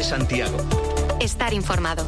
de Santiago. Estar informado.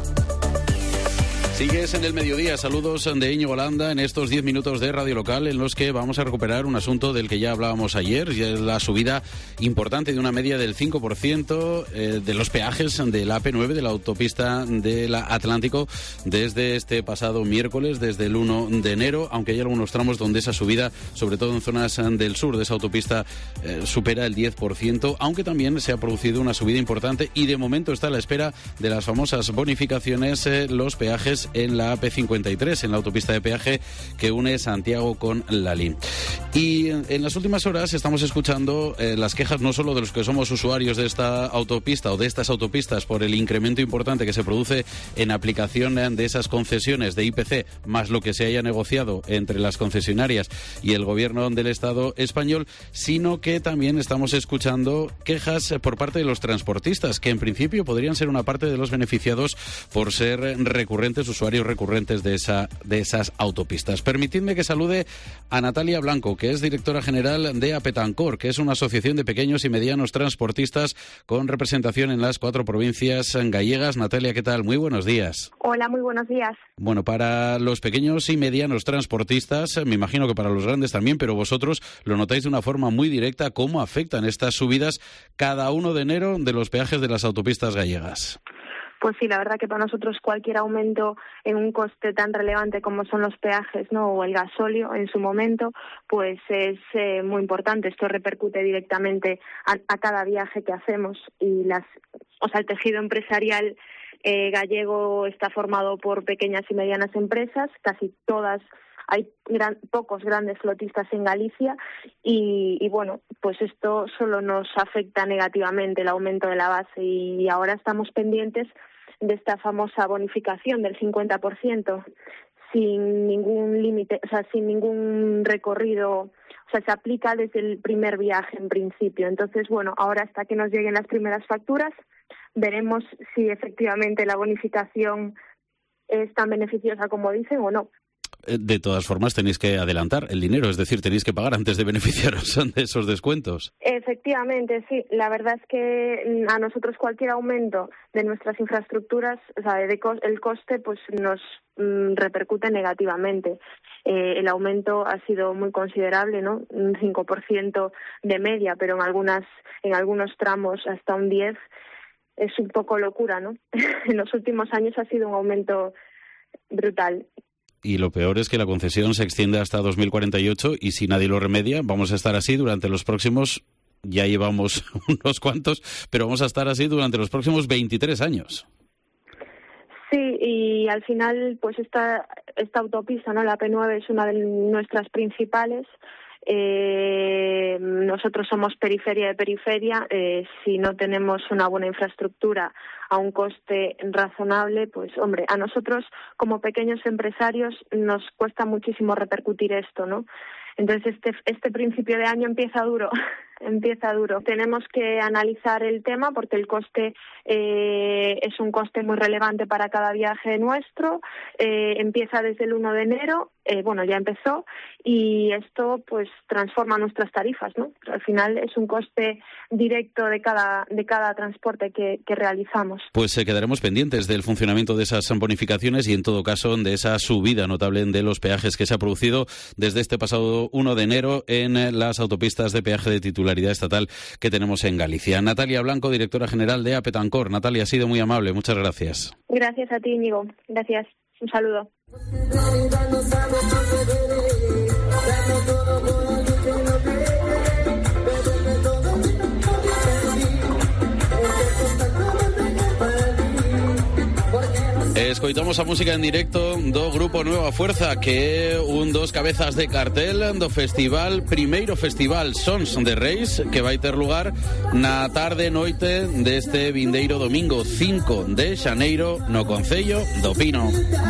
Sigues en el mediodía. Saludos de Íñigo Landa en estos 10 minutos de Radio Local en los que vamos a recuperar un asunto del que ya hablábamos ayer, y es la subida importante de una media del 5% de los peajes de la AP9, de la autopista del Atlántico, desde este pasado miércoles, desde el 1 de enero, aunque hay algunos tramos donde esa subida, sobre todo en zonas del sur de esa autopista, supera el 10%, aunque también se ha producido una subida importante y de momento está a la espera de las famosas bonificaciones, los peajes en la AP53, en la autopista de peaje que une Santiago con Lalín. Y en las últimas horas estamos escuchando las quejas no solo de los que somos usuarios de esta autopista o de estas autopistas por el incremento importante que se produce en aplicación de esas concesiones de IPC, más lo que se haya negociado entre las concesionarias y el gobierno del Estado español, sino que también estamos escuchando quejas por parte de los transportistas, que en principio podrían ser una parte de los beneficiados por ser usuarios recurrentes de esas autopistas. Permitidme que salude a Natalia Blanco, que es directora general de APETANCOR, que es una asociación de pequeños y medianos transportistas con representación en las 4 provincias gallegas. Natalia, ¿qué tal? Muy buenos días. Hola, muy buenos días. Bueno, para los pequeños y medianos transportistas, me imagino que para los grandes también, pero vosotros lo notáis de una forma muy directa, ¿cómo afectan estas subidas cada 1 de enero de los peajes de las autopistas gallegas? Pues sí, la verdad que para nosotros cualquier aumento en un coste tan relevante como son los peajes, ¿no?, o el gasóleo en su momento, pues es muy importante. Esto repercute directamente a cada viaje que hacemos y el tejido empresarial gallego está formado por pequeñas y medianas empresas, casi todas. Hay pocos grandes flotistas en Galicia y bueno, pues esto solo nos afecta negativamente, el aumento de la base, y ahora estamos pendientes de esta famosa bonificación del 50% sin ningún límite, sin ningún recorrido, se aplica desde el primer viaje en principio. Entonces, bueno, ahora hasta que nos lleguen las primeras facturas veremos si efectivamente la bonificación es tan beneficiosa como dicen o no. De todas formas, tenéis que adelantar el dinero, es decir, tenéis que pagar antes de beneficiaros de esos descuentos. Efectivamente, sí. La verdad es que a nosotros cualquier aumento de nuestras infraestructuras, el coste, pues nos repercute negativamente. El aumento ha sido muy considerable, ¿no? Un 5% de media, pero en algunos tramos hasta un 10%. Es un poco locura, ¿no? En los últimos años ha sido un aumento brutal. Y lo peor es que la concesión se extiende hasta 2048 y si nadie lo remedia, vamos a estar así durante los próximos, ya llevamos unos cuantos, pero vamos a estar así durante los próximos 23 años. Sí, y al final, pues esta autopista, ¿no?, la P9 es una de nuestras principales. Nosotros somos periferia de periferia. Si no tenemos una buena infraestructura a un coste razonable, pues hombre, a nosotros como pequeños empresarios nos cuesta muchísimo repercutir esto, ¿no? Entonces este principio de año empieza duro. Tenemos que analizar el tema porque el coste es un coste muy relevante para cada viaje nuestro. Empieza desde el 1 de enero, ya empezó, y esto pues transforma nuestras tarifas, ¿no? Al final es un coste directo de cada transporte que realizamos. Pues quedaremos pendientes del funcionamiento de esas bonificaciones y en todo caso de esa subida notable de los peajes que se ha producido desde este pasado 1 de enero en las autopistas de peaje de titularidad estatal que tenemos en Galicia. Natalia Blanco, directora general de APETANCOR. Natalia, ha sido muy amable. Muchas gracias. Gracias a ti, Íñigo. Gracias. Un saludo. Escoitamos a música en directo do grupo Nueva Fuerza, que é dos cabezas de cartel do primeiro festival Sons de Reis, que vai ter lugar na tarde noite deste vindeiro domingo 5 de xaneiro no Concello do Pino.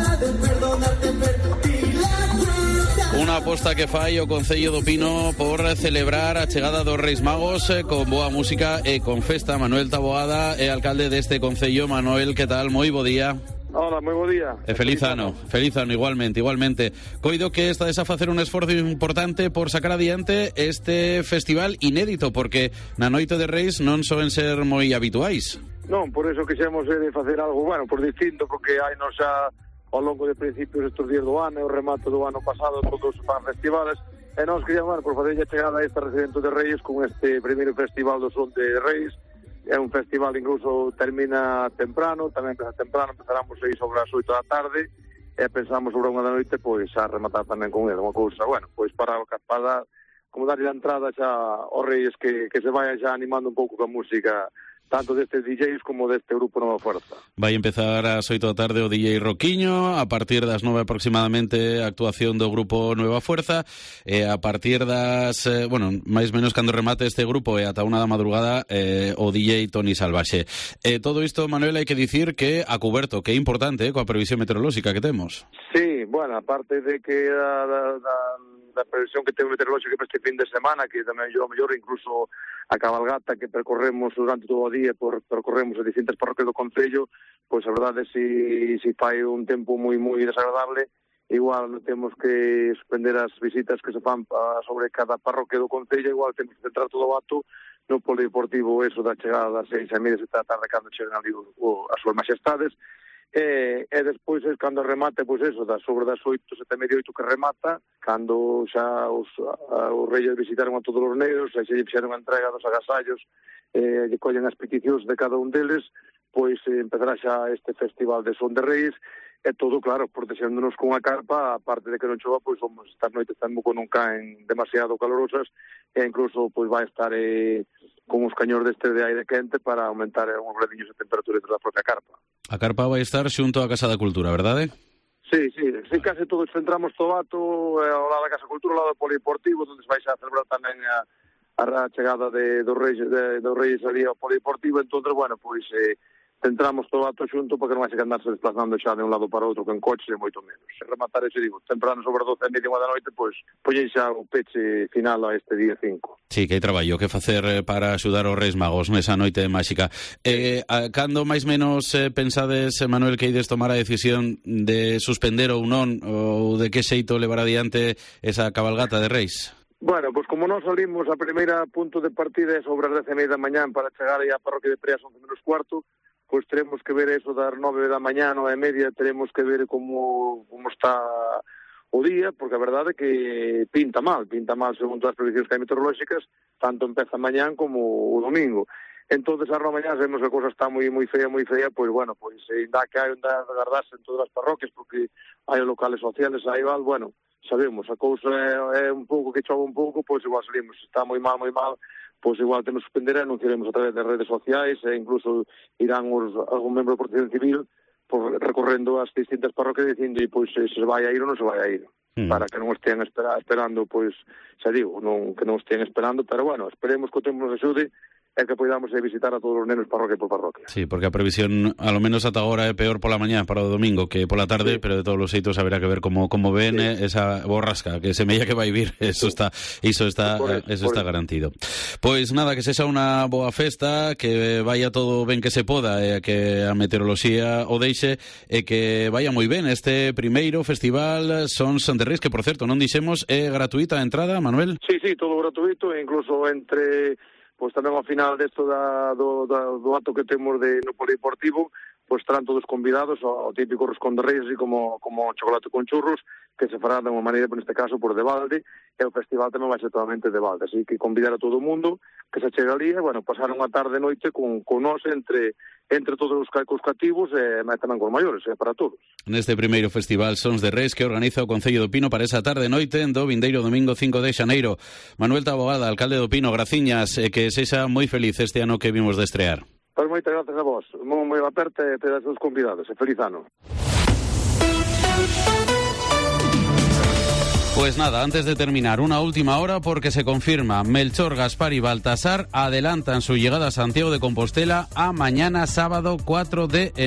Unha aposta que fai o Concello do Pino por celebrar a chegada dos Reis Magos con boa música e con festa. Manuel Taboada é alcalde deste Concello. Manuel, que tal? Moi bo día. Hola, moi bo día. Feliz ano, igualmente. Coido que estades a facer un esforzo importante por sacar adiante este festival inédito, porque na Noite de Reis non soen ser moi habituais. Non, por eso quixemos de facer algo, bueno, por distinto, porque hai nos xa ao longo de principios estes días do ano, o remato do ano pasado, todos para festivales, e nós queríamos, por fazer a chegada a este Residente de Reis con este primeiro festival do Son de Reis. É un festival incluso termina temprano, tamén empeza temprano, empezaramos aí sobre as 8 da tarde, e pensamos sobre 1 da noite, pois, a rematar tamén con ele, unha cousa, bueno, pois para como darlle a entrada xa aos Reis que se vayan xa animando un pouco coa música, tanto destes DJs como deste grupo Nova Fuerza. Vai empezar ás 8 da tarde o DJ Roquiño, a partir das 9 aproximadamente a actuación do grupo Nueva Fuerza, e a partir das, máis menos cando remate este grupo e ata 1 da madrugada o DJ Toni Salvaxe. Todo isto, Manuel, hai que dicir que a cuberto, que é importante coa previsión meteorolóxica que temos. Sí, bueno, aparte de que da previsión que ten meteorolóxica para este fin de semana, que tamén yo mellor incluso a cabalgata que percorremos durante todo o día, percorremos as distintas parroquias do concello, pois a verdade si fai un tempo moi desagradable, igual temos que suspender as visitas que se fan sobre cada parroquia do concello, igual temos que centrar todo o acto no polideportivo, eso da chegada das 6:30, 7 da tarde, cando chegan ali as súas majestades. E despois, cando remate, pois eso, sobre das 8, 7:30, 8 que remata, cando xa os reis visitaron a todos os negros, e xa lle fixeron a entrega dos agasallos, lle collen as peticións de cada un deles, pois empezará xa este festival de Son de Reis, e todo, claro, protexéndonos con a carpa, aparte de que non chova, pois vamos estas noites tampouco non caen demasiado calorosas, e incluso pois vai estar con os cañóns deste de aire quente para aumentar uns gradiños de temperatura da propia carpa. A carpa vai estar xunto á Casa da Cultura, verdade? Sí, case todos centramos todo o ato ao lado da Casa da Cultura, ao lado do polideportivo, onde se vai a celebrar tamén a chegada dos reis ali ao polideportivo. Entón, bueno, pois centramos todo o ato xunto para que non vai que andarse desplazando xa de un lado para outro con coche e moito menos. Se rematar ese, digo, temprano sobre 12:30 da noite, pois poñei xa o peche final a este día 5. Sí, que hai traballo que facer para axudar aos Reis Magos nesa noite máxica. Cando máis menos pensades, Manuel, que ides tomar a decisión de suspender ou non, ou de que xeito levar adiante esa cabalgata de Reis? Bueno, pois como nós salimos, a primeira punto de partida é sobre as 10:30 da mañán para chegar aí á parroquia de Preas 11:15, pois teremos que ver eso das 9 da mañá, 9:30, teremos que ver como está o día, porque a verdade é que pinta mal segundo as previsiones que hai meteorolóxicas, tanto empeza mañán como o domingo. Entonces, as 9 da mañá vemos que a cosa está moi fea, pois bueno, pois ainda que hai onde agardarse en todas as parroquias, porque hai locales sociales, aí val, bueno, sabemos, a cousa é un pouco que chova un pouco, pois igual salimos, está moi mal, pois igual temos que suspender, anunciaremos a través das redes sociais, e incluso irán algún membro de Protección Civil recorrendo as distintas parroquias dicindo pois se vai a ir ou non se vai a ir, para que non estean esperando, pois, xa digo, que non estean esperando, pero bueno, esperemos que o tempo nos axude e que podamos visitar a todos os nenos parroquia por parroquia. Sí, porque a previsión, a lo menos ata agora, é peor pola mañá para o domingo que pola tarde, sí. Pero de todos os xeitos haberá que ver como ven esa borrasca, que semella que vai vir, eso está garantido. Pois nada, que sexa unha boa festa, que vaya todo ben que se poda, e que a meteoroloxía o deixe, e que vaya moi ben este primeiro festival Sons de Reis, que por certo, non dixemos, é gratuita a entrada, Manuel? Sí, todo gratuito, e incluso entre... Pois tamén ao final desto do acto que temos no polideportivo, pois estarán todos convidados ao típico roscón de Reis, así como chocolate con churros, que se fará de unha maneira, neste caso, por de balde, e o festival tamén vai ser totalmente de balde, así que convidar a todo o mundo que se chegue ali, bueno, pasar unha tarde e noite con nós entre todos os cativos e tamén con os maiores, para todos. Neste primeiro festival Sons de Reis que organiza o Concello do Pino para esa tarde e noite do vindeiro domingo 5 de xaneiro. Manuel Tabogada, alcalde do Pino, graciñas, e que sexa moi feliz este ano que vimos de estrear. Pois moitas gracias a vos, moi aperta e te das os convidados, e feliz ano. Pues nada, antes de terminar, una última hora porque se confirma. Melchor, Gaspar y Baltasar adelantan su llegada a Santiago de Compostela a mañana sábado 4 de enero.